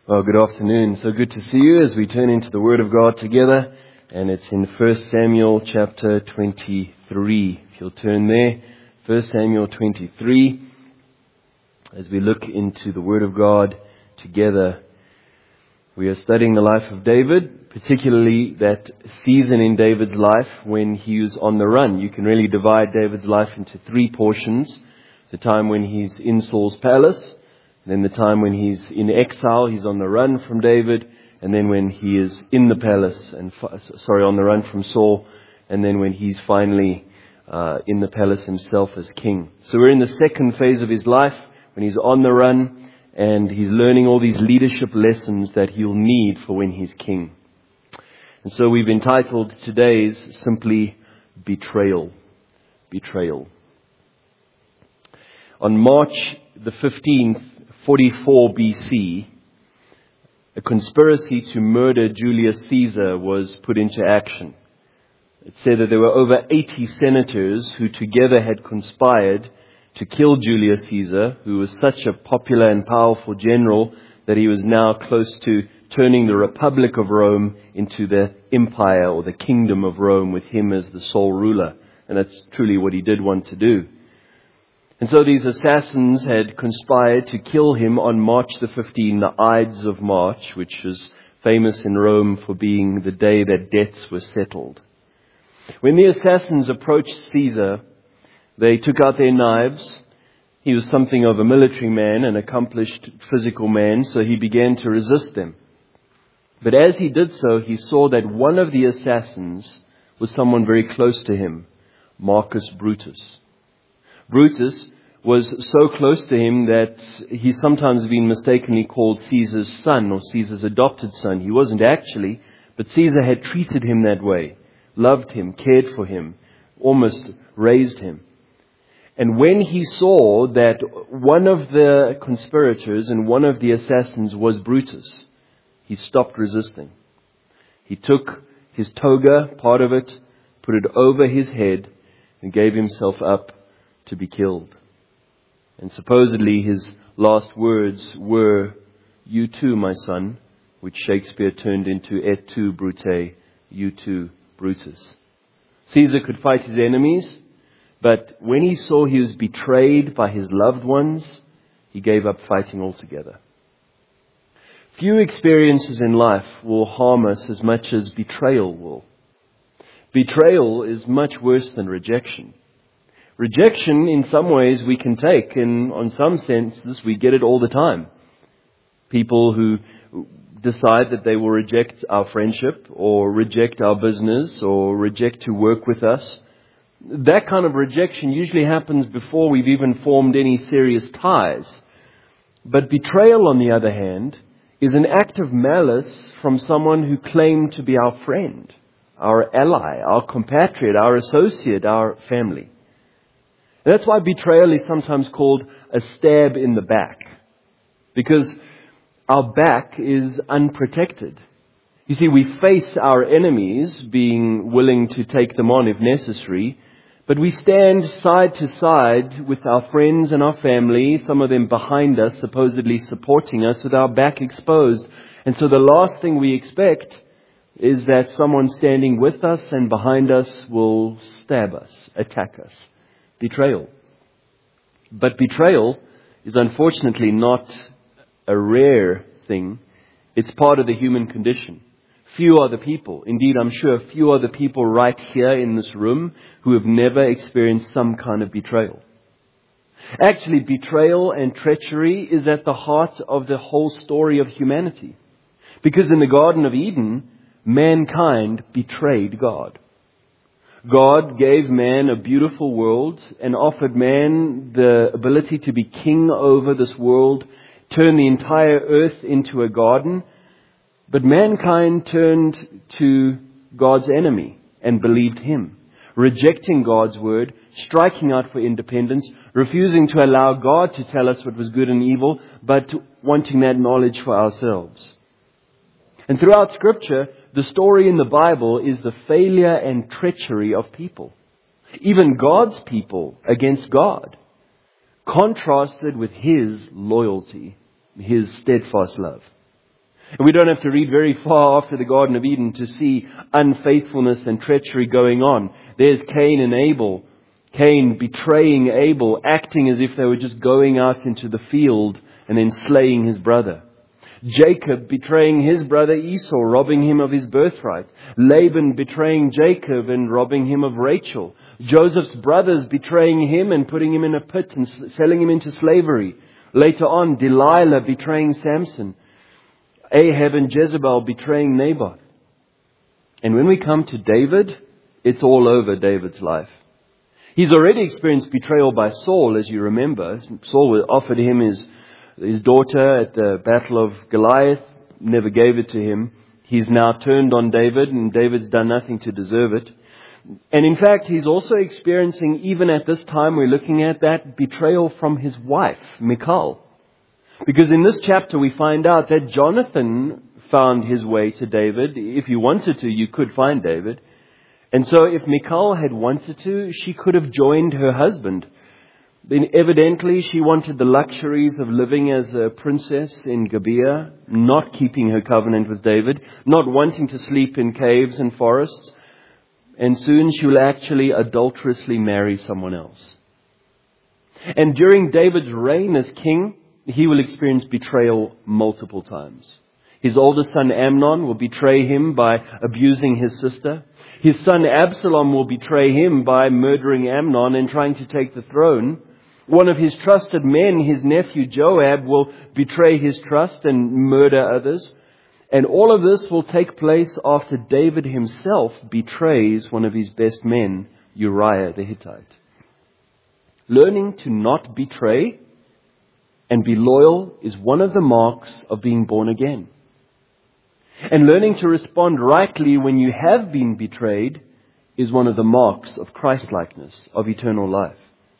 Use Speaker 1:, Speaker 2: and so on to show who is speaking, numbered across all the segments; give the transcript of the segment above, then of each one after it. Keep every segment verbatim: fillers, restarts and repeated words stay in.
Speaker 1: Well, good afternoon. So good to see you as we turn into the Word of God together. And it's in First Samuel chapter twenty-three. If you'll turn there, First Samuel twenty-three, as we look into the Word of God together. We are studying the life of David, particularly that season in David's life when he was on the run. You can really divide David's life into three portions. The time when he's in Saul's palace, then the time when he's in exile, he's on the run from David, and then when he is in the palace, and sorry, on the run from Saul, and then when he's finally uh, in the palace himself as king. So we're in the second phase of his life, when he's on the run, and he's learning all these leadership lessons that he'll need for when he's king. And so we've entitled today's simply Betrayal. Betrayal. On March the fifteenth, forty-four B C, a conspiracy to murder Julius Caesar was put into action. It said that there were over eighty senators who together had conspired to kill Julius Caesar, who was such a popular and powerful general that he was now close to turning the Republic of Rome into the empire or the kingdom of Rome, with him as the sole ruler. And that's truly what he did want to do. And so these assassins had conspired to kill him on March the fifteenth, the Ides of March, which was famous in Rome for being the day that debts were settled. When the assassins approached Caesar, they took out their knives. He was something of a military man, an accomplished physical man, so he began to resist them. But as he did so, he saw that one of the assassins was someone very close to him, Marcus Brutus. Brutus was so close to him that he's sometimes been mistakenly called Caesar's son or Caesar's adopted son. He wasn't actually, but Caesar had treated him that way, loved him, cared for him, almost raised him. And when he saw that one of the conspirators and one of the assassins was Brutus, he stopped resisting. He took his toga, part of it, put it over his head, and gave himself up to be killed. And supposedly his last words were, "You too, my son," which Shakespeare turned into "Et tu, Brute," "You too, Brutus." Caesar could fight his enemies, but when he saw he was betrayed by his loved ones, he gave up fighting altogether. Few experiences in life will harm us as much as betrayal will. Betrayal is much worse than rejection. Rejection, in some ways, we can take, and on some senses, we get it all the time. People who decide that they will reject our friendship, or reject our business, or reject to work with us. That kind of rejection usually happens before we've even formed any serious ties. But betrayal, on the other hand, is an act of malice from someone who claimed to be our friend, our ally, our compatriot, our associate, our family. And that's why betrayal is sometimes called a stab in the back, because our back is unprotected. You see, we face our enemies, being willing to take them on if necessary, but we stand side to side with our friends and our family, some of them behind us, supposedly supporting us, with our back exposed. And so the last thing we expect is that someone standing with us and behind us will stab us, attack us. Betrayal. But betrayal is unfortunately not a rare thing. It's part of the human condition. Few are the people, indeed I'm sure few are the people right here in this room who have never experienced some kind of betrayal. Actually, betrayal and treachery is at the heart of the whole story of humanity. Because in the Garden of Eden, mankind betrayed God. God gave man a beautiful world and offered man the ability to be king over this world, turn the entire earth into a garden. But mankind turned to God's enemy and believed him, rejecting God's word, striking out for independence, refusing to allow God to tell us what was good and evil, but wanting that knowledge for ourselves. And throughout Scripture, the story in the Bible is the failure and treachery of people, even God's people against God, contrasted with His loyalty, His steadfast love. And we don't have to read very far after the Garden of Eden to see unfaithfulness and treachery going on. There's Cain and Abel. Cain betraying Abel, acting as if they were just going out into the field and then slaying his brother. Jacob betraying his brother Esau, robbing him of his birthright. Laban betraying Jacob and robbing him of Rachel. Joseph's brothers betraying him and putting him in a pit and selling him into slavery. Later on, Delilah betraying Samson. Ahab and Jezebel betraying Naboth. And when we come to David, it's all over David's life. He's already experienced betrayal by Saul, as you remember. Saul offered him his, his daughter at the Battle of Goliath, never gave it to him. He's now turned on David, and David's done nothing to deserve it. And in fact, he's also experiencing, even at this time we're looking at, that betrayal from his wife, Michal. Because in this chapter we find out that Jonathan found his way to David. If you wanted to, you could find David. And so if Michal had wanted to, she could have joined her husband. Then evidently she wanted the luxuries of living as a princess in Gibeah, not keeping her covenant with David, not wanting to sleep in caves and forests. And soon she will actually adulterously marry someone else. And during David's reign as king, he will experience betrayal multiple times. His oldest son Amnon will betray him by abusing his sister. His son Absalom will betray him by murdering Amnon and trying to take the throne. One of his trusted men, his nephew Joab, will betray his trust and murder others. And all of this will take place after David himself betrays one of his best men, Uriah the Hittite. Learning to not betray and be loyal is one of the marks of being born again. And learning to respond rightly when you have been betrayed is one of the marks of Christ-likeness, of eternal life.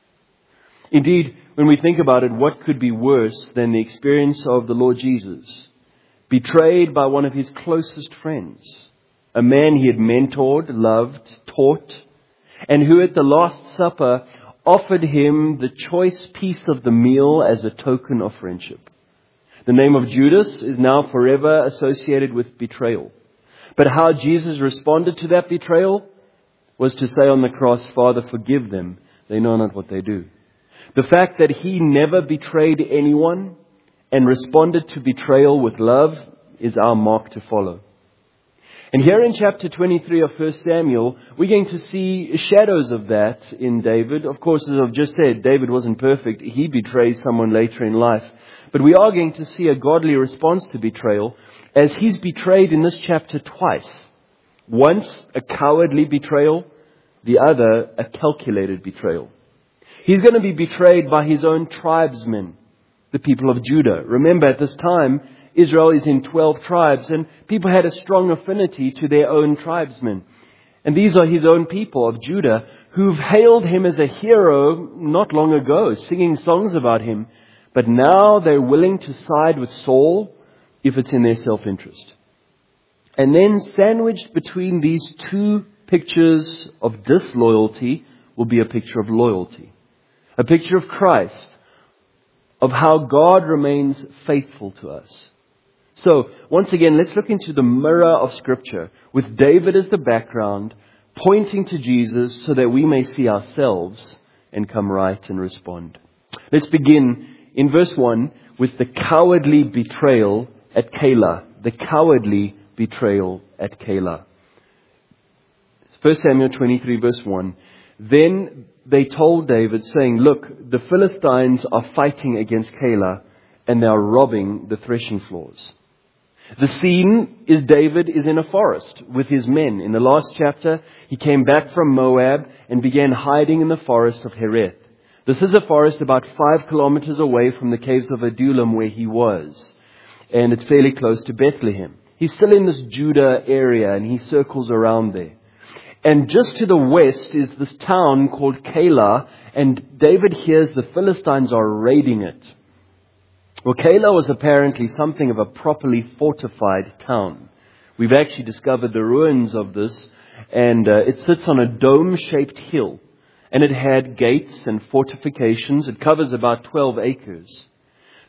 Speaker 1: Indeed, when we think about it, what could be worse than the experience of the Lord Jesus? Betrayed by one of his closest friends, a man he had mentored, loved, taught, and who at the Last Supper offered him the choice piece of the meal as a token of friendship. The name of Judas is now forever associated with betrayal. But how Jesus responded to that betrayal was to say on the cross, Father, forgive them. They know not what they do. The fact that he never betrayed anyone and responded to betrayal with love is our mark to follow. And here in chapter twenty-three of First Samuel, we're going to see shadows of that in David. Of course, as I've just said, David wasn't perfect. He betrays someone later in life. But we are going to see a godly response to betrayal as he's betrayed in this chapter twice. Once a cowardly betrayal, the other a calculated betrayal. He's going to be betrayed by his own tribesmen, the people of Judah. Remember, at this time, Israel is in twelve tribes, and people had a strong affinity to their own tribesmen. And these are his own people of Judah who've hailed him as a hero not long ago, singing songs about him. But now they're willing to side with Saul if it's in their self-interest. And then sandwiched between these two pictures of disloyalty will be a picture of loyalty. A picture of Christ, of how God remains faithful to us. So, once again, let's look into the mirror of Scripture with David as the background, pointing to Jesus so that we may see ourselves and come right and respond. Let's begin in verse one with the cowardly betrayal at Keilah. The cowardly betrayal at Keilah. First Samuel twenty-three verse one. Then they told David, saying, Look, the Philistines are fighting against Keilah, and they are robbing the threshing floors. The scene is David is in a forest with his men. In the last chapter, he came back from Moab and began hiding in the forest of Hereth. This is a forest about five kilometers away from the caves of Adullam where he was. And it's fairly close to Bethlehem. He's still in this Judah area and he circles around there. And just to the west is this town called Keilah, and David hears the Philistines are raiding it. Well, Keilah was apparently something of a properly fortified town. We've actually discovered the ruins of this, and uh, it sits on a dome-shaped hill, and it had gates and fortifications. It covers about twelve acres.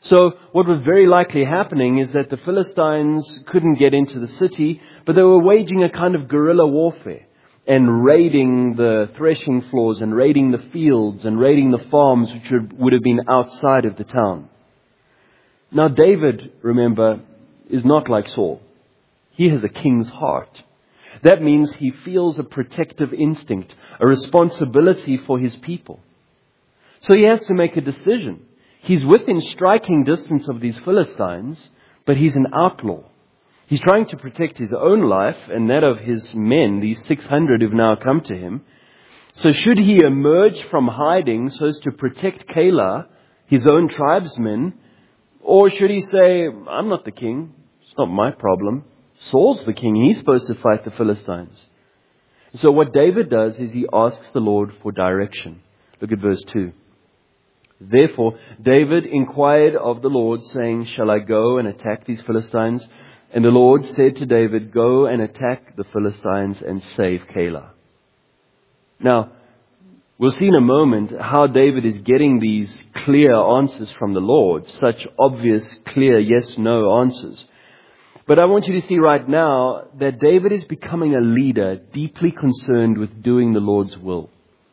Speaker 1: So what was very likely happening is that the Philistines couldn't get into the city, but they were waging a kind of guerrilla warfare and raiding the threshing floors and raiding the fields and raiding the farms which would, would have been outside of the town. Now David, remember, is not like Saul. He has a king's heart. That means he feels a protective instinct, a responsibility for his people. So he has to make a decision. He's within striking distance of these Philistines, but he's an outlaw. He's trying to protect his own life and that of his men, these six hundred who've now come to him. So should he emerge from hiding so as to protect Keilah, his own tribesmen, or should he say, I'm not the king, it's not my problem. Saul's the king, he's supposed to fight the Philistines. So what David does is he asks the Lord for direction. Look at verse two. Therefore, David inquired of the Lord, saying, shall I go and attack these Philistines? And the Lord said to David, go and attack the Philistines and save Keilah. Now, we'll see in a moment how David is getting these clear answers from the Lord, such obvious, clear yes-no answers. But I want you to see right now that David is becoming a leader deeply concerned with doing the Lord's will.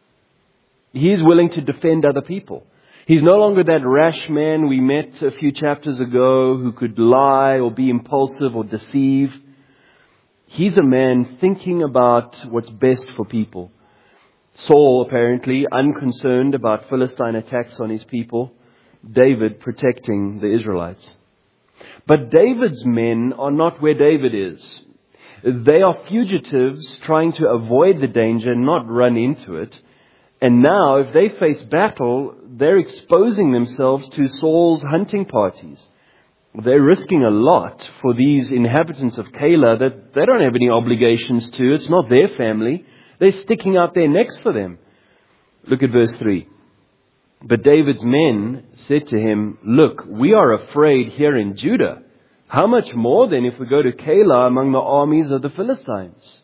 Speaker 1: He is willing to defend other people. He's no longer that rash man we met a few chapters ago who could lie or be impulsive or deceive. He's a man thinking about what's best for people. Saul, apparently, unconcerned about Philistine attacks on his people. David protecting the Israelites. But David's men are not where David is. They are fugitives trying to avoid the danger, not run into it. And now, if they face battle, they're exposing themselves to Saul's hunting parties. They're risking a lot for these inhabitants of Keilah that they don't have any obligations to. It's not their family. They're sticking out their necks for them. Look at verse three. But David's men said to him, look, we are afraid here in Judah. How much more then if we go to Keilah among the armies of the Philistines?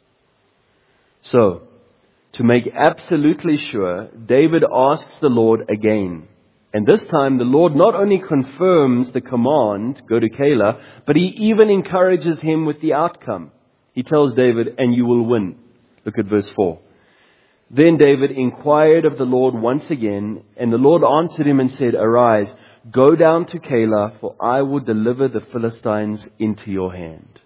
Speaker 1: So, to make absolutely sure, David asks the Lord again. And this time the Lord not only confirms the command, go to Keilah, but he even encourages him with the outcome. He tells David, and you will win. Look at verse four. Then David inquired of the Lord once again, and the Lord answered him and said, arise, go down to Keilah, for I will deliver the Philistines into your hand.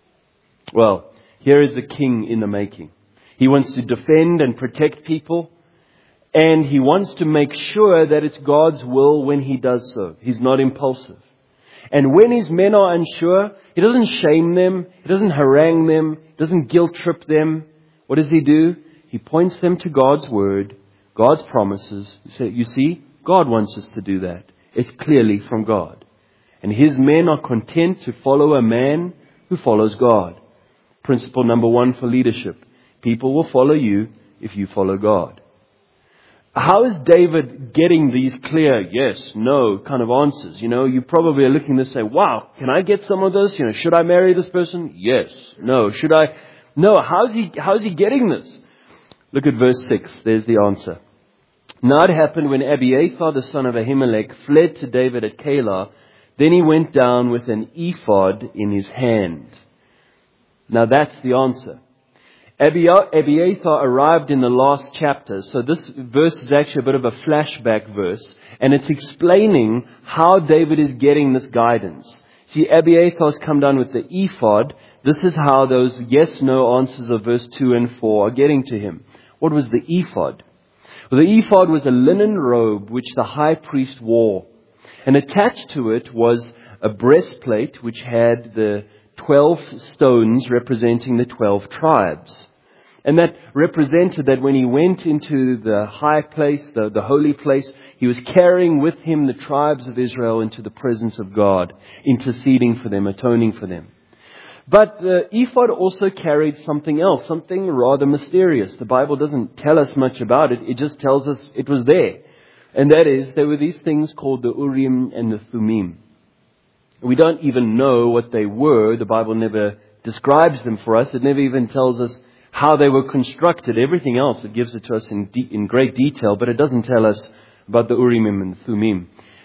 Speaker 1: Well, here is a king in the making. He wants to defend and protect people, and he wants to make sure that it's God's will when he does so. He's not impulsive. And when his men are unsure, he doesn't shame them, he doesn't harangue them, he doesn't guilt trip them. What does he do? He points them to God's word, God's promises. He says, you see, God wants us to do that. It's clearly from God. And his men are content to follow a man who follows God. Principle number one for leadership. People will follow you if you follow God. How is David getting these clear yes, no kind of answers? You know, you probably are looking to say, wow, can I get some of this? You know, should I marry this person? Yes. No. Should I? No. How's he, how's he getting this? Look at verse six. There's the answer. Now it happened when Abiathar, the son of Ahimelech, fled to David at Keilah. Then he went down with an ephod in his hand. Now that's the answer. Abiathar arrived in the last chapter. So this verse is actually a bit of a flashback verse. And it's explaining how David is getting this guidance. See, Abiathar's come down with the ephod. This is how those yes-no answers of verse two and four are getting to him. What was the ephod? Well, the ephod was a linen robe which the high priest wore. And attached to it was a breastplate which had the twelve stones representing the twelve tribes. And that represented that when he went into the high place, the, the holy place, he was carrying with him the tribes of Israel into the presence of God, interceding for them, atoning for them. But the ephod also carried something else, something rather mysterious. The Bible doesn't tell us much about it. It just tells us it was there. And that is, there were these things called the Urim and the Thummim. We don't even know what they were. The Bible never describes them for us. It never even tells us how they were constructed. Everything else, it gives it to us in, de- in great detail, but it doesn't tell us about the Urim and the Thummim.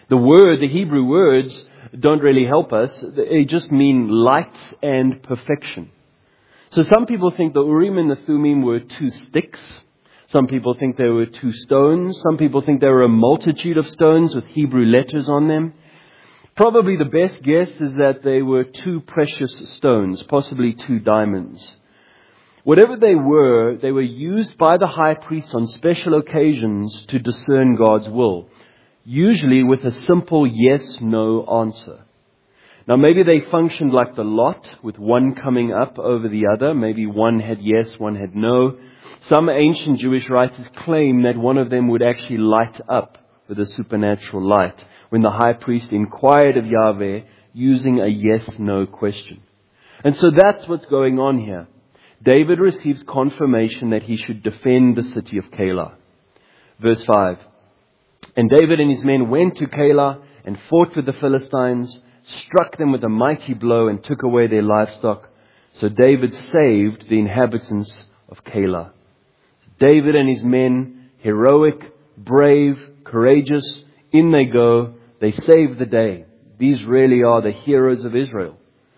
Speaker 1: The word, the Hebrew words, don't really help us. They just mean light and perfection. So some people think the Urim and the Thummim were two sticks. Some people think they were two stones. Some people think there were a multitude of stones with Hebrew letters on them. Probably the best guess is that they were two precious stones, possibly two diamonds. Whatever they were, they were used by the high priest on special occasions to discern God's will, usually with a simple yes-no answer. Now maybe they functioned like the lot, with one coming up over the other. Maybe one had yes, one had no. Some ancient Jewish writers claim that one of them would actually light up with a supernatural light when the high priest inquired of Yahweh using a yes-no question. And so that's what's going on here. David receives confirmation that he should defend the city of Keilah. Verse five. And David and his men went to Keilah and fought with the Philistines, struck them with a mighty blow and took away their livestock. So David saved the inhabitants of Keilah. David and his men, heroic, brave, courageous, in they go. They save the day. These really are the heroes of Israel.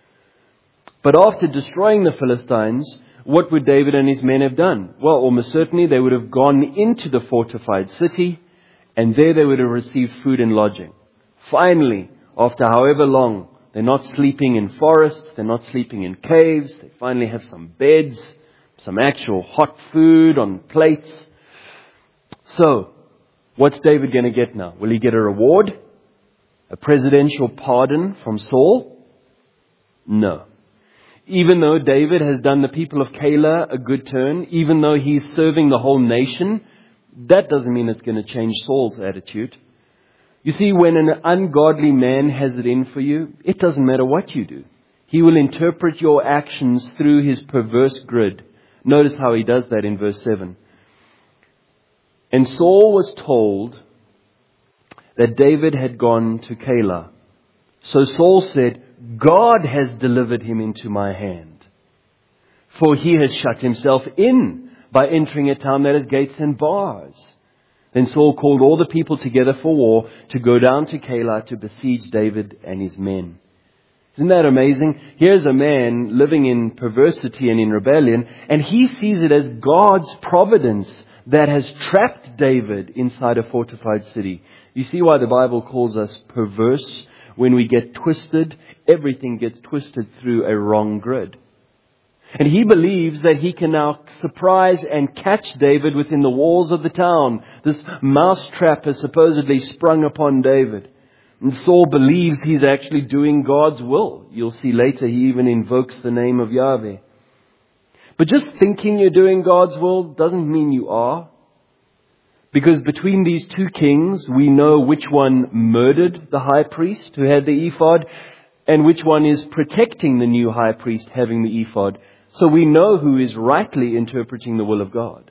Speaker 1: But after destroying the Philistines, what would David and his men have done? Well, almost certainly they would have gone into the fortified city, and there they would have received food and lodging. Finally, after however long, they're not sleeping in forests, they're not sleeping in caves, they finally have some beds, some actual hot food on plates. So, what's David going to get now? Will he get a reward? A presidential pardon from Saul? No. Even though David has done the people of Keilah a good turn, even though he's serving the whole nation, that doesn't mean it's going to change Saul's attitude. You see, when an ungodly man has it in for you, it doesn't matter what you do. He will interpret your actions through his perverse grid. Notice how he does that in verse seven. And Saul was told that David had gone to Keilah. So Saul said, God has delivered him into my hand, for he has shut himself in by entering a town that has gates and bars. Then Saul called all the people together for war to go down to Keilah to besiege David and his men. Isn't that amazing? Here's a man living in perversity and in rebellion, and he sees it as God's providence that has trapped David inside a fortified city. You see why the Bible calls us perverse? When we get twisted, everything gets twisted through a wrong grid. And he believes that he can now surprise and catch David within the walls of the town. This mousetrap has supposedly sprung upon David. And Saul believes he's actually doing God's will. You'll see later he even invokes the name of Yahweh. But just thinking you're doing God's will doesn't mean you are. Because between these two kings, we know which one murdered the high priest who had the ephod, and which one is protecting the new high priest having the ephod. So we know who is rightly interpreting the will of God.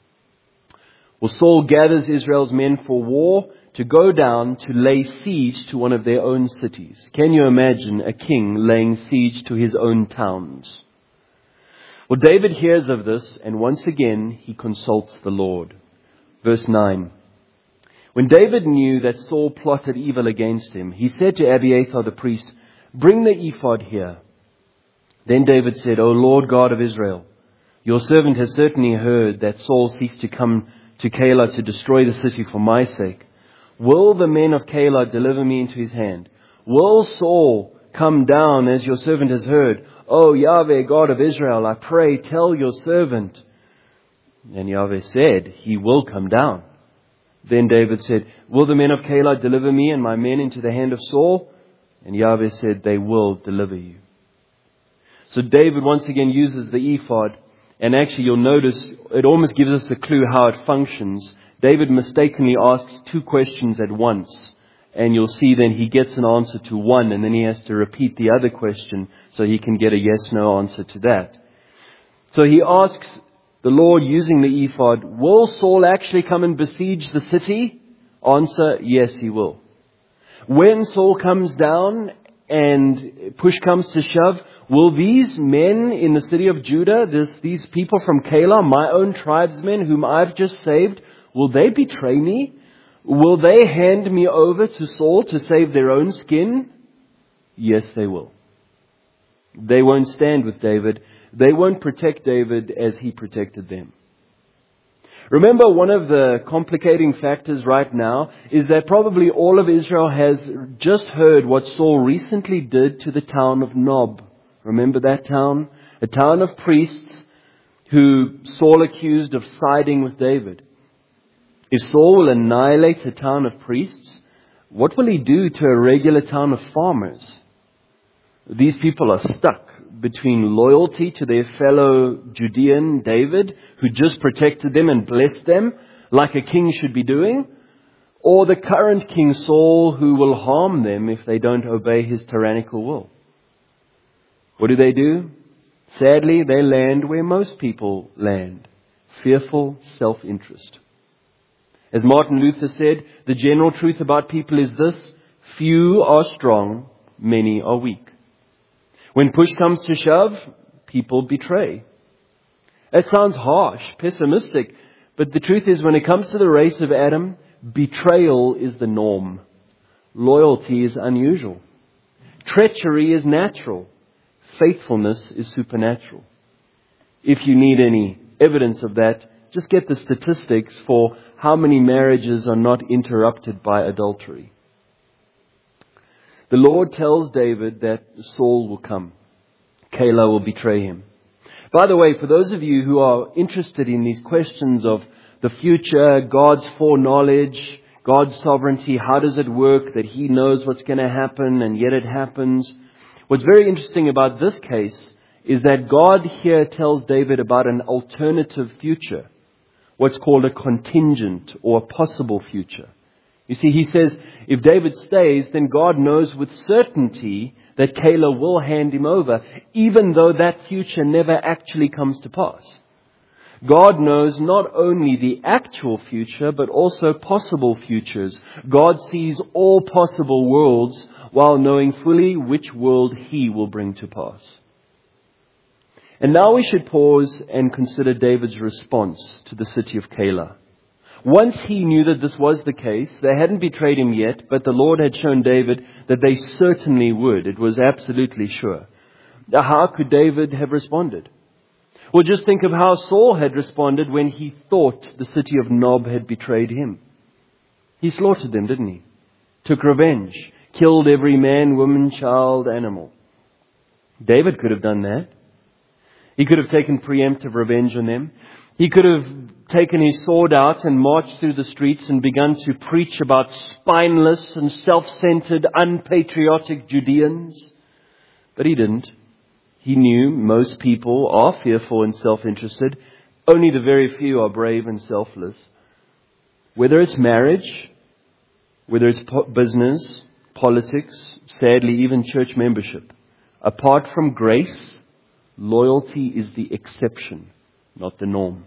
Speaker 1: Well, Saul gathers Israel's men for war to go down to lay siege to one of their own cities. Can you imagine a king laying siege to his own towns? Well, David hears of this, and once again he consults the Lord. Verse nine. When David knew that Saul plotted evil against him, he said to Abiathar the priest, "Bring the ephod here." Then David said, "O Lord God of Israel, your servant has certainly heard that Saul seeks to come to Keilah to destroy the city for my sake. Will the men of Keilah deliver me into his hand? Will Saul come down as your servant has heard? O Yahweh, God of Israel, I pray, tell your servant." And Yahweh said, "He will come down." Then David said, "Will the men of Keilah deliver me and my men into the hand of Saul?" And Yahweh said, "They will deliver you." So David once again uses the ephod. And actually you'll notice it almost gives us a clue how it functions. David mistakenly asks two questions at once. And you'll see then he gets an answer to one, and then he has to repeat the other question so he can get a yes-no answer to that. So he asks the Lord using the ephod, will Saul actually come and besiege the city? Answer, yes, he will. When Saul comes down and push comes to shove, will these men in the city of Judah, this, these people from Keilah, my own tribesmen whom I've just saved, will they betray me? Will they hand me over to Saul to save their own skin? Yes, they will. They won't stand with David. They won't protect David as he protected them. Remember, one of the complicating factors right now is that probably all of Israel has just heard what Saul recently did to the town of Nob. Remember that town? A town of priests who Saul accused of siding with David. If Saul will annihilate a town of priests, what will he do to a regular town of farmers? These people are stuck between loyalty to their fellow Judean David, who just protected them and blessed them like a king should be doing, or the current King Saul, who will harm them if they don't obey his tyrannical will. What do they do? Sadly, they land where most people land: fearful self-interest. As Martin Luther said, the general truth about people is this: few are strong, many are weak. When push comes to shove, people betray. That sounds harsh, pessimistic, but the truth is, when it comes to the race of Adam, betrayal is the norm. Loyalty is unusual. Treachery is natural. Faithfulness is supernatural. If you need any evidence of that, just get the statistics for how many marriages are not interrupted by adultery. The Lord tells David that Saul will come. Keilah will betray him. By the way, for those of you who are interested in these questions of the future, God's foreknowledge, God's sovereignty, how does it work that He knows what's going to happen and yet it happens? What's very interesting about this case is that God here tells David about an alternative future, what's called a contingent or a possible future. You see, he says, if David stays, then God knows with certainty that Keilah will hand him over, even though that future never actually comes to pass. God knows not only the actual future, but also possible futures. God sees all possible worlds while knowing fully which world He will bring to pass. And now we should pause and consider David's response to the city of Keilah. Once he knew that this was the case, they hadn't betrayed him yet, but the Lord had shown David that they certainly would. It was absolutely sure. Now, how could David have responded? Well, just think of how Saul had responded when he thought the city of Nob had betrayed him. He slaughtered them, didn't he? Took revenge. Killed every man, woman, child, animal. David could have done that. He could have taken preemptive revenge on them. He could have taken his sword out and marched through the streets and begun to preach about spineless and self-centered, unpatriotic Judeans. But he didn't. He knew most people are fearful and self-interested. Only the very few are brave and selfless. Whether it's marriage, whether it's po- business, politics, sadly even church membership, apart from grace, loyalty is the exception, not the norm.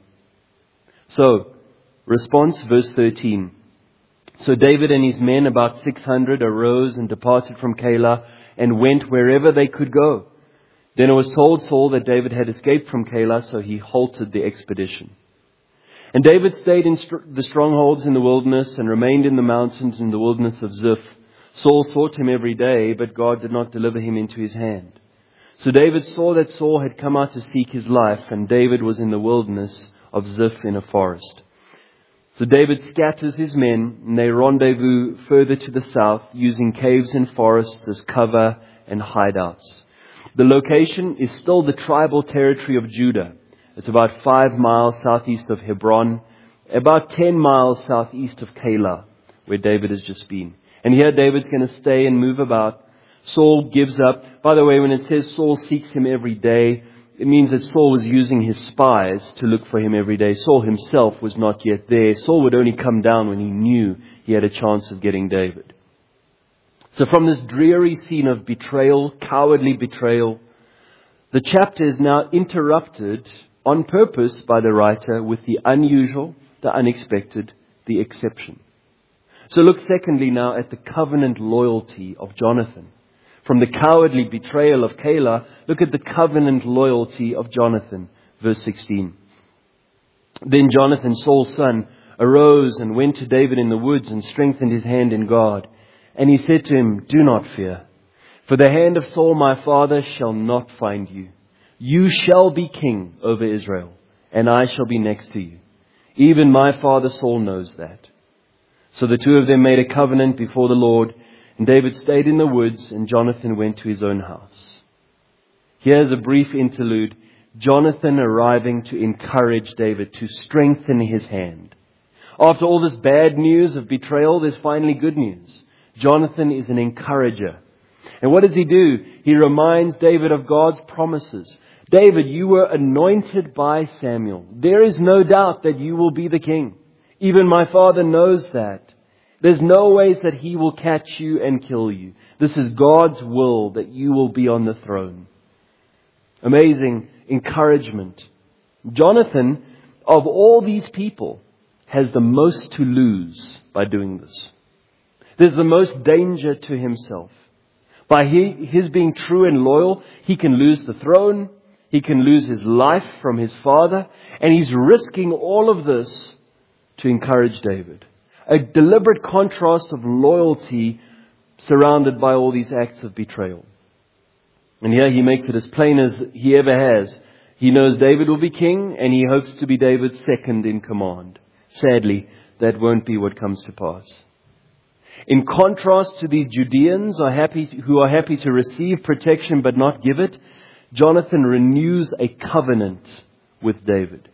Speaker 1: So, response, verse thirteen. So David and his men, about six hundred, arose and departed from Keilah and went wherever they could go. Then it was told Saul that David had escaped from Keilah, so he halted the expedition. And David stayed in st- the strongholds in the wilderness and remained in the mountains in the wilderness of Ziph. Saul sought him every day, but God did not deliver him into his hand. So David saw that Saul had come out to seek his life, and David was in the wilderness of Ziph in a forest. So David scatters his men, and they rendezvous further to the south, using caves and forests as cover and hideouts. The location is still the tribal territory of Judah. It's about five miles southeast of Hebron, about ten miles southeast of Keilah, where David has just been. And here David's going to stay and move about. Saul gives up. By the way, when it says Saul seeks him every day, it means that Saul was using his spies to look for him every day. Saul himself was not yet there. Saul would only come down when he knew he had a chance of getting David. So from this dreary scene of betrayal, cowardly betrayal, the chapter is now interrupted on purpose by the writer with the unusual, the unexpected, the exception. So look secondly now at the covenant loyalty of Jonathan. From the cowardly betrayal of Keilah, look at the covenant loyalty of Jonathan. Verse sixteen. Then Jonathan, Saul's son, arose and went to David in the woods and strengthened his hand in God. And he said to him, "Do not fear, for the hand of Saul my father shall not find you. You shall be king over Israel, and I shall be next to you. Even my father Saul knows that." So the two of them made a covenant before the Lord, and David stayed in the woods, and Jonathan went to his own house. Here's a brief interlude. Jonathan arriving to encourage David, to strengthen his hand. After all this bad news of betrayal, there's finally good news. Jonathan is an encourager. And what does he do? He reminds David of God's promises. David, you were anointed by Samuel. There is no doubt that you will be the king. Even my father knows that. There's no ways that he will catch you and kill you. This is God's will that you will be on the throne. Amazing encouragement. Jonathan, of all these people, has the most to lose by doing this. There's the most danger to himself. By his being true and loyal, he can lose the throne, he can lose his life from his father, and he's risking all of this to encourage David. A deliberate contrast of loyalty surrounded by all these acts of betrayal. And here he makes it as plain as he ever has. He knows David will be king, and he hopes to be David's second in command. Sadly, that won't be what comes to pass. In contrast to these Judeans are happy to, who are happy to receive protection but not give it, Jonathan renews a covenant with David.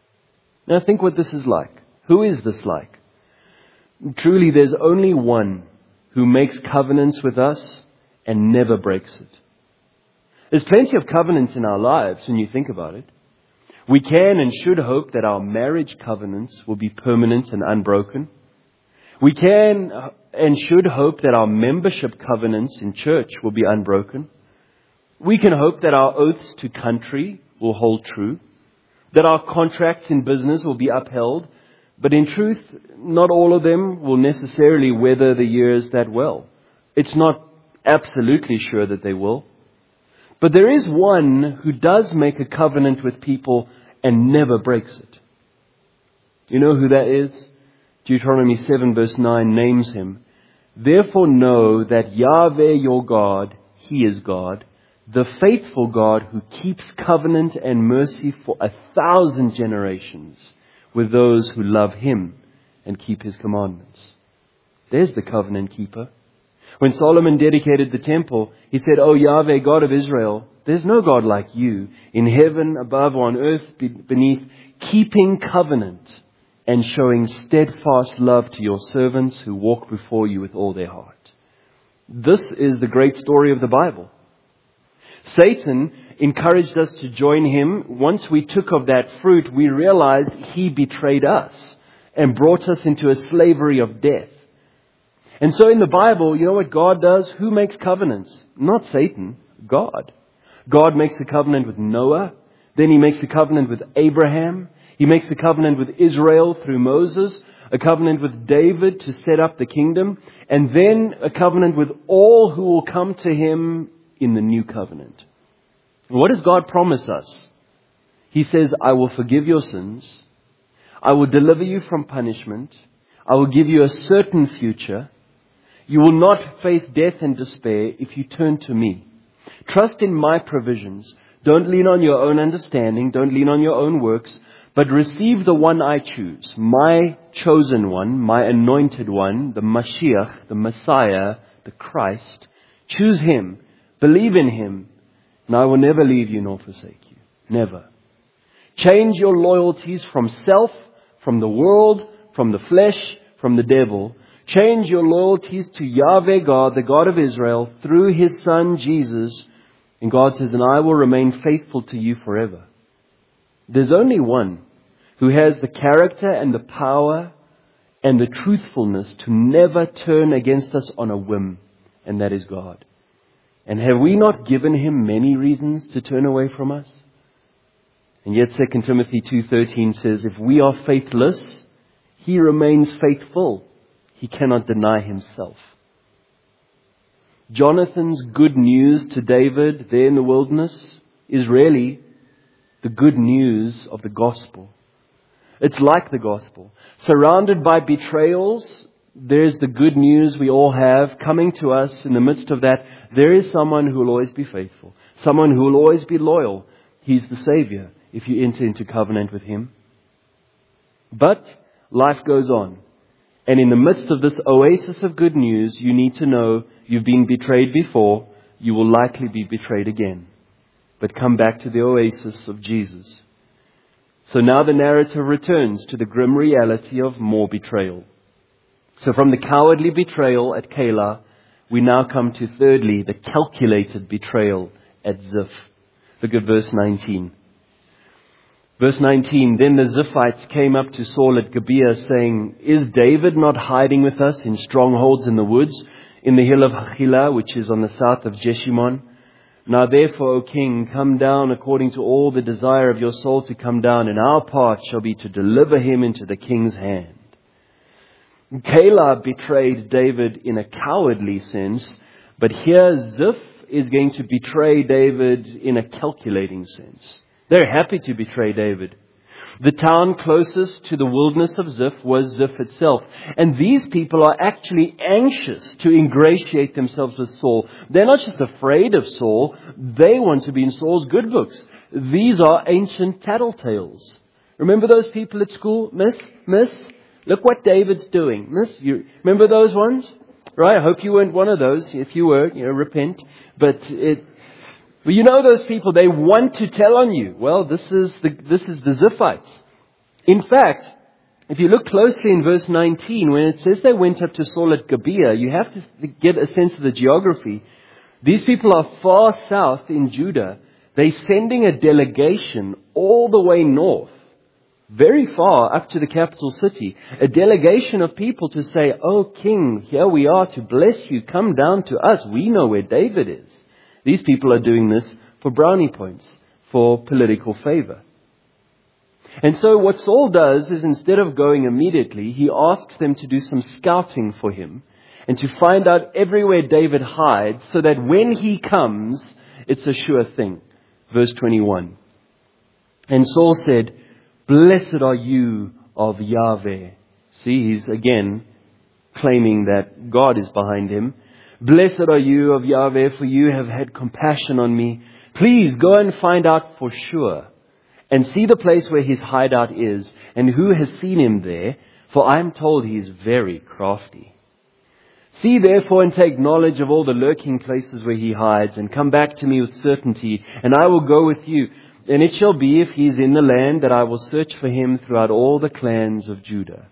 Speaker 1: Now think what this is like. Who is this like? Truly, there's only one who makes covenants with us and never breaks it. There's plenty of covenants in our lives when you think about it. We can and should hope that our marriage covenants will be permanent and unbroken. We can and should hope that our membership covenants in church will be unbroken. We can hope that our oaths to country will hold true, that our contracts in business will be upheld, but in truth, not all of them will necessarily weather the years that well. It's not absolutely sure that they will. But there is one who does make a covenant with people and never breaks it. You know who that is? Deuteronomy seven verse nine names him. "Therefore know that Yahweh your God, He is God, the faithful God who keeps covenant and mercy for a thousand generations with those who love Him and keep His commandments." There's the covenant keeper. When Solomon dedicated the temple, he said, "O Yahweh, God of Israel, there's no God like you in heaven above or on earth beneath, keeping covenant and showing steadfast love to your servants who walk before you with all their heart." This is the great story of the Bible. Satan encouraged us to join him. Once we took of that fruit, we realized he betrayed us and brought us into a slavery of death. And so in the Bible, you know what God does? Who makes covenants? Not Satan, God. God makes a covenant with Noah. Then He makes a covenant with Abraham. He makes a covenant with Israel through Moses. A covenant with David to set up the kingdom. And then a covenant with all who will come to Him in the new covenant. What does God promise us? He says, "I will forgive your sins. I will deliver you from punishment. I will give you a certain future. You will not face death and despair if you turn to me. Trust in my provisions. Don't lean on your own understanding. Don't lean on your own works. But receive the one I choose, my chosen one, my anointed one, the Mashiach, the Messiah, the Christ. Choose Him. Believe in Him. And I will never leave you nor forsake you." Never. Change your loyalties from self, from the world, from the flesh, from the devil. Change your loyalties to Yahweh God, the God of Israel, through His Son Jesus. And God says, "And I will remain faithful to you forever." There's only one who has the character and the power and the truthfulness to never turn against us on a whim, and that is God. And have we not given Him many reasons to turn away from us? And yet Second Timothy two thirteen says, if we are faithless, He remains faithful. He cannot deny Himself. Jonathan's good news to David there in the wilderness is really the good news of the gospel. It's like the gospel. Surrounded by betrayals, there's the good news we all have coming to us. In the midst of that, there is someone who will always be faithful. Someone who will always be loyal. He's the Savior if you enter into covenant with Him. But life goes on. And in the midst of this oasis of good news, you need to know you've been betrayed before. You will likely be betrayed again. But come back to the oasis of Jesus. So now the narrative returns to the grim reality of more betrayal. So from the cowardly betrayal at Keilah, we now come to thirdly, the calculated betrayal at Ziph. Look at verse nineteen. Verse nineteen, then the Ziphites came up to Saul at Gibeah, saying, is David not hiding with us in strongholds in the woods, in the hill of Hachilah, which is on the south of Jeshimon? Now therefore, O king, come down according to all the desire of your soul to come down, and our part shall be to deliver him into the king's hand. Keilah betrayed David in a cowardly sense, but here Ziph is going to betray David in a calculating sense. They're happy to betray David. The town closest to the wilderness of Ziph was Ziph itself. And these people are actually anxious to ingratiate themselves with Saul. They're not just afraid of Saul. They want to be in Saul's good books. These are ancient tattletales. Remember those people at school? Miss, miss, look what David's doing. Miss, you remember those ones? Right? I hope you weren't one of those. If you were, you know, repent. But it... Well, you know those people, they want to tell on you. Well, this is the this is the Ziphites. In fact, if you look closely in verse nineteen, when it says they went up to Saul at Gibeah, you have to get a sense of the geography. These people are far south in Judah. They're sending a delegation all the way north, very far up to the capital city. A delegation of people to say, oh, king, here we are to bless you. Come down to us. We know where David is. These people are doing this for brownie points, for political favor. And so what Saul does is, instead of going immediately, he asks them to do some scouting for him and to find out everywhere David hides, so that when he comes, it's a sure thing. Verse twenty-one. And Saul said, blessed are you of Yahweh. See, he's again claiming that God is behind him. Blessed are you of Yahweh, for you have had compassion on me. Please go and find out for sure, and see the place where his hideout is, and who has seen him there, for I am told he is very crafty. See therefore and take knowledge of all the lurking places where he hides, and come back to me with certainty, and I will go with you. And it shall be, if he is in the land, that I will search for him throughout all the clans of Judah.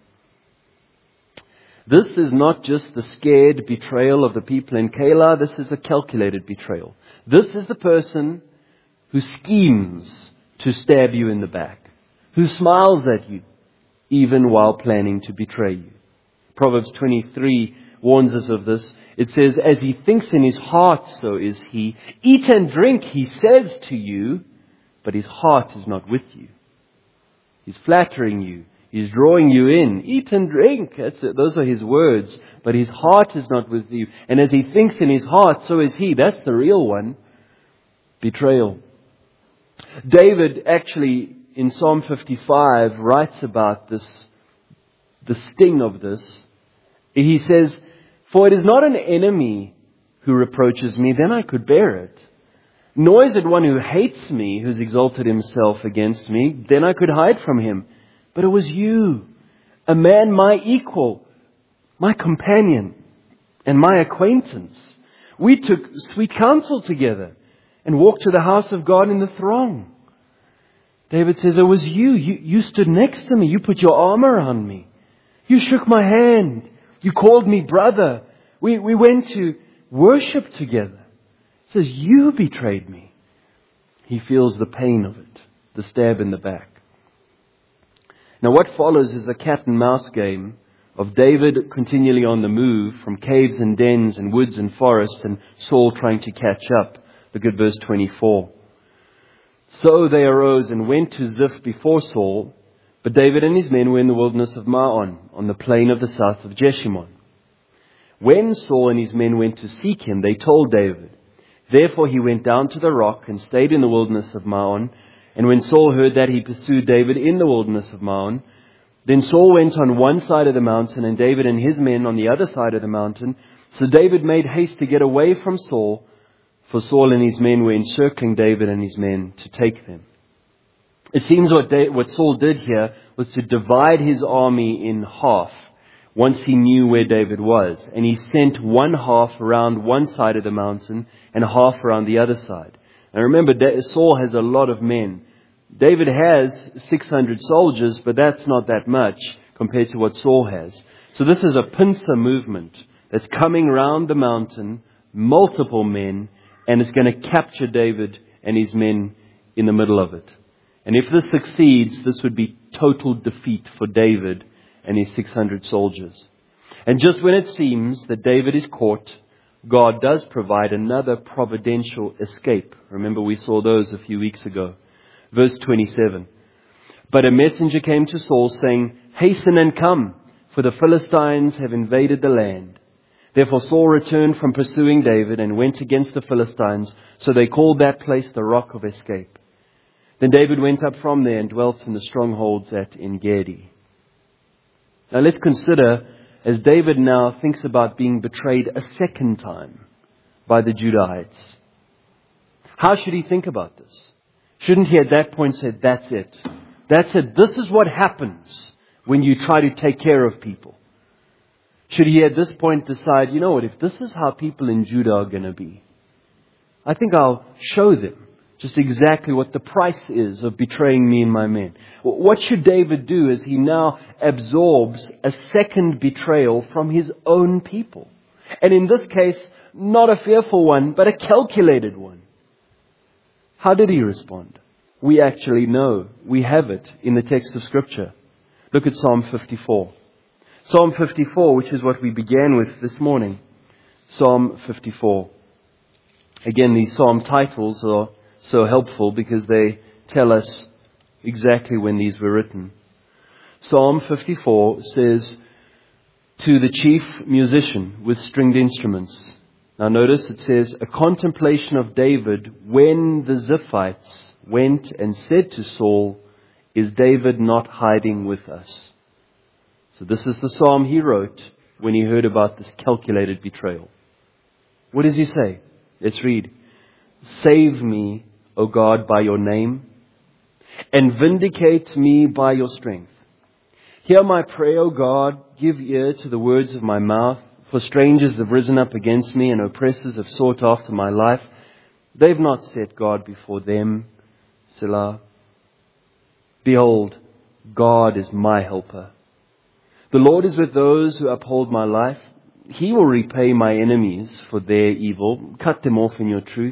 Speaker 1: This is not just the scared betrayal of the people in Keilah. This is a calculated betrayal. This is the person who schemes to stab you in the back, who smiles at you even while planning to betray you. Proverbs twenty-three warns us of this. It says, as he thinks in his heart, so is he. Eat and drink, he says to you, but his heart is not with you. He's flattering you. He's drawing you in. Eat and drink. That's it. Those are his words. But his heart is not with you. And as he thinks in his heart, so is he. That's the real one. Betrayal. David actually, in Psalm fifty-five, writes about this, the sting of this. He says, for it is not an enemy who reproaches me, then I could bear it. Nor is it one who hates me, who's exalted himself against me, then I could hide from him. But it was you, a man my equal, my companion, and my acquaintance. We took sweet counsel together and walked to the house of God in the throng. David says, it was you. You, you stood next to me. You put your arm around me. You shook my hand. You called me brother. We, we went to worship together. He says, you betrayed me. He feels the pain of it, the stab in the back. Now what follows is a cat and mouse game of David continually on the move from caves and dens and woods and forests, and Saul trying to catch up. Look at verse twenty-four. So they arose and went to Ziph before Saul, but David and his men were in the wilderness of Maon, on the plain of the south of Jeshimon. When Saul and his men went to seek him, they told David. Therefore he went down to the rock and stayed in the wilderness of Maon. And when Saul heard that, he pursued David in the wilderness of Maon. Then Saul went on one side of the mountain and David and his men on the other side of the mountain. So David made haste to get away from Saul, for Saul and his men were encircling David and his men to take them. It seems what, Da- what Saul did here was to divide his army in half once he knew where David was. And he sent one half around one side of the mountain and half around the other side. And remember, Da- Saul has a lot of men. David has six hundred soldiers, but that's not that much compared to what Saul has. So this is a pincer movement that's coming around the mountain, multiple men, and it's going to capture David and his men in the middle of it. And if this succeeds, this would be total defeat for David and his six hundred soldiers. And just when it seems that David is caught, God does provide another providential escape. Remember, we saw those a few weeks ago. Verse twenty-seven. But a messenger came to Saul saying, "Hasten and come, for the Philistines have invaded the land." Therefore Saul returned from pursuing David and went against the Philistines. So they called that place the Rock of Escape. Then David went up from there and dwelt in the strongholds at En-Gedi. Now let's consider, as David now thinks about being betrayed a second time by the Judahites. How should he think about this? Shouldn't he at that point say, that's it. That's it. This is what happens when you try to take care of people. Should he at this point decide, you know what, if this is how people in Judah are going to be, I think I'll show them just exactly what the price is of betraying me and my men. What should David do as he now absorbs a second betrayal from his own people? And in this case, not a fearful one, but a calculated one. How did he respond? We actually know. We have it in the text of Scripture. Look at Psalm fifty-four. Psalm fifty-four, which is what we began with this morning. Psalm fifty-four. Again, these psalm titles are so helpful because they tell us exactly when these were written. Psalm fifty-four says, "To the chief musician with stringed instruments." Now notice it says, "A contemplation of David when the Ziphites went and said to Saul, 'Is David not hiding with us?'" So this is the psalm he wrote when he heard about this calculated betrayal. What does he say? Let's read. "Save me, O God, by your name, and vindicate me by your strength. Hear my prayer, O God, give ear to the words of my mouth. For strangers have risen up against me, and oppressors have sought after my life. They've not set God before them. Selah. Behold, God is my helper. The Lord is with those who uphold my life. He will repay my enemies for their evil. Cut them off in your truth.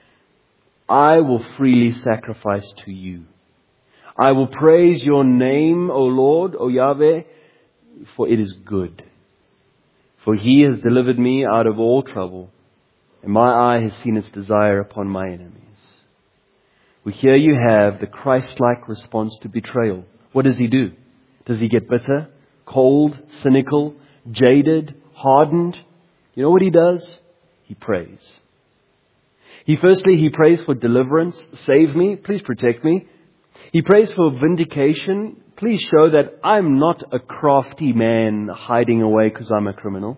Speaker 1: I will freely sacrifice to you. I will praise your name, O Lord, O Yahweh, for it is good. For he has delivered me out of all trouble, and my eye has seen its desire upon my enemies." Well, here you have the Christ-like response to betrayal. What does he do? Does he get bitter, cold, cynical, jaded, hardened? You know what he does? He prays. He firstly, he prays for deliverance. Save me. Please protect me. He prays for vindication. Please show that I'm not a crafty man hiding away because I'm a criminal.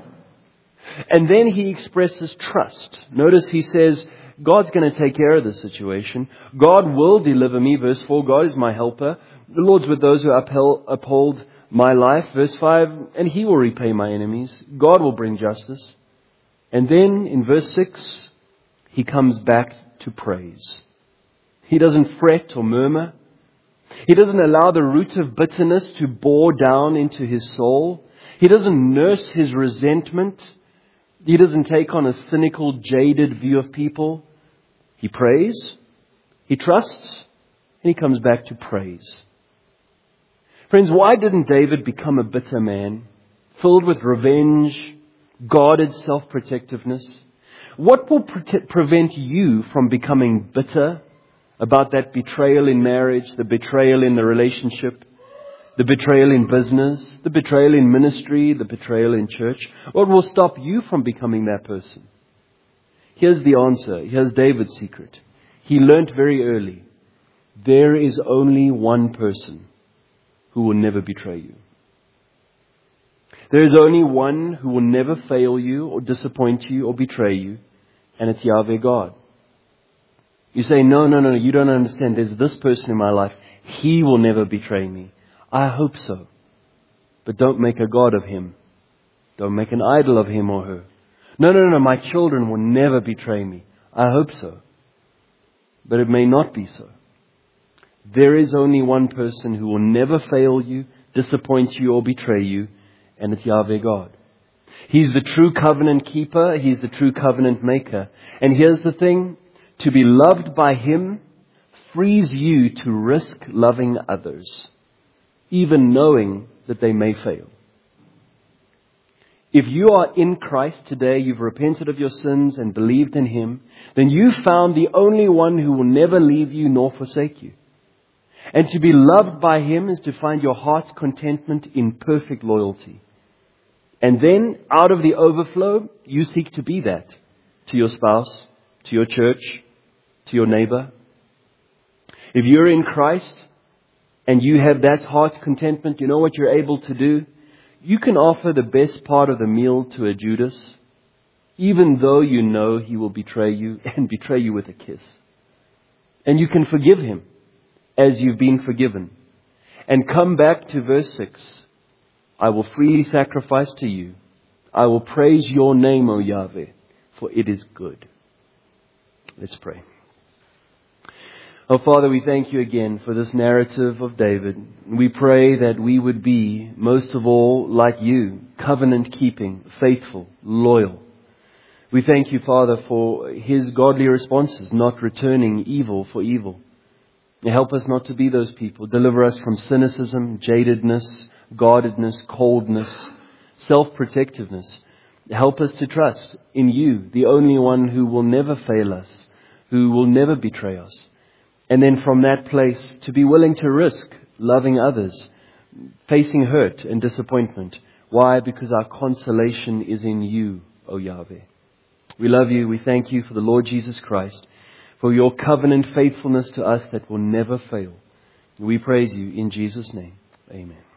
Speaker 1: And then he expresses trust. Notice he says, God's going to take care of this situation. God will deliver me. Verse four, God is my helper. The Lord's with those who upheld, uphold my life. Verse five, and he will repay my enemies. God will bring justice. And then in verse six, he comes back to praise. He doesn't fret or murmur. He doesn't allow the root of bitterness to bore down into his soul. He doesn't nurse his resentment. He doesn't take on a cynical, jaded view of people. He prays, he trusts, and he comes back to praise. Friends, why didn't David become a bitter man, filled with revenge, guarded self-protectiveness? What will pre- prevent you from becoming bitter about that betrayal in marriage, the betrayal in the relationship, the betrayal in business, the betrayal in ministry, the betrayal in church? What will stop you from becoming that person? Here's the answer. Here's David's secret. He learned very early. There is only one person who will never betray you. There is only one who will never fail you or disappoint you or betray you, and it's Yahweh God. You say, no, no, no, you don't understand. There's this person in my life. He will never betray me. I hope so. But don't make a god of him. Don't make an idol of him or her. No, no, no, my children will never betray me. I hope so. But it may not be so. There is only one person who will never fail you, disappoint you, or betray you, and it's Yahweh God. He's the true covenant keeper. He's the true covenant maker. And here's the thing. To be loved by Him frees you to risk loving others, even knowing that they may fail. If you are in Christ today, you've repented of your sins and believed in Him, then you found the only one who will never leave you nor forsake you. And to be loved by Him is to find your heart's contentment in perfect loyalty. And then, out of the overflow, you seek to be that to your spouse, to your church, to your neighbor. If you're in Christ and you have that heart's contentment, you know what you're able to do? You can offer the best part of the meal to a Judas, even though you know he will betray you and betray you with a kiss. And you can forgive him as you've been forgiven. And come back to verse six. I will freely sacrifice to you. I will praise your name, O Yahweh, for it is good. Let's pray. Oh, Father, we thank you again for this narrative of David. We pray that we would be, most of all, like you, covenant-keeping, faithful, loyal. We thank you, Father, for his godly responses, not returning evil for evil. Help us not to be those people. Deliver us from cynicism, jadedness, guardedness, coldness, self-protectiveness. Help us to trust in you, the only one who will never fail us, who will never betray us. And then from that place, to be willing to risk loving others, facing hurt and disappointment. Why? Because our consolation is in you, O Yahweh. We love you. We thank you for the Lord Jesus Christ, for your covenant faithfulness to us that will never fail. We praise you in Jesus' name. Amen.